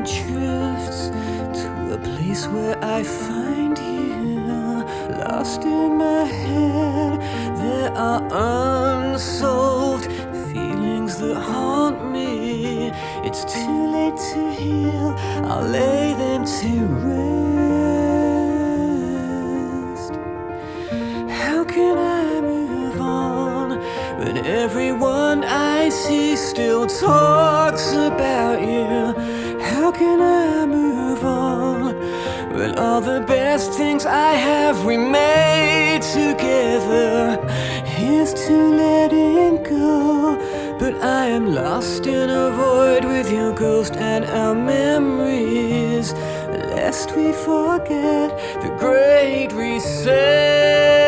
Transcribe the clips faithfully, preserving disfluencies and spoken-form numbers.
drifts to a place where I find you. Lost in my head, there are unsolved feelings that haunt me. It's too late to heal, I'll lay them to rest. How can I move on when everyone I see still talks about you? How can I move on when all the best things I have we made together? Here's to letting go, but I am lost in a void with your ghost and our memories, lest we forget the great reset.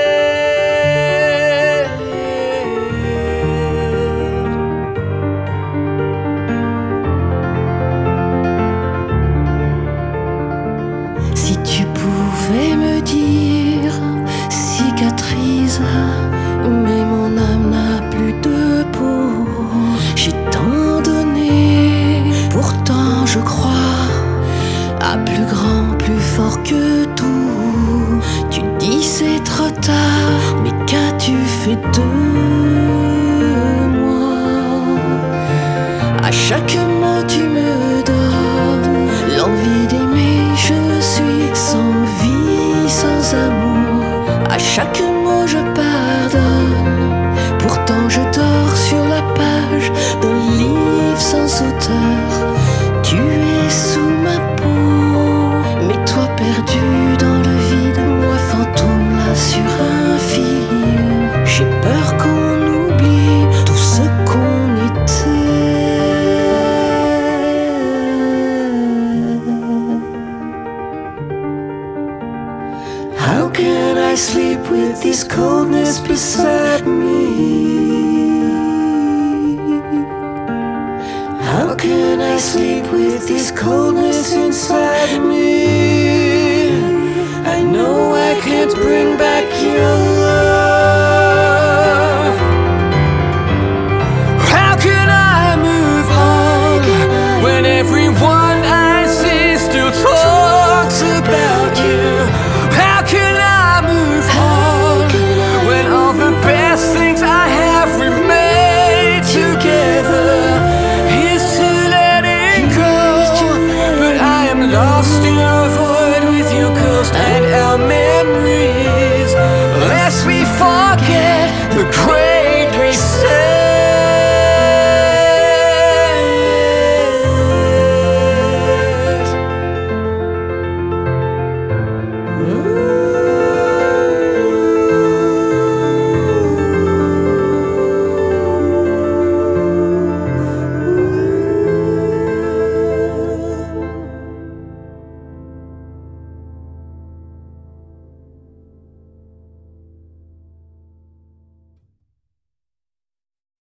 Si tu pouvais me dire, cicatrise, mais mon âme n'a plus de peau. J'ai tant donné, pourtant je crois à plus grand, plus fort que tout. Tu dis c'est trop tard, mais qu'as-tu fait de moi? À chaque mot tu me donnes l'envie d'aimer, je suis sans vie, sans amour. À chaque mot je pardonne, pourtant je dors sur la page d'un livre sans auteur. Tu es sous ma peau, mais toi perdu dans le vide, moi fantôme là sur un fil. J'ai peur qu'on oublie tout ce qu'on était. How can I sleep with this coldness beside me? How can I sleep with this coldness inside me?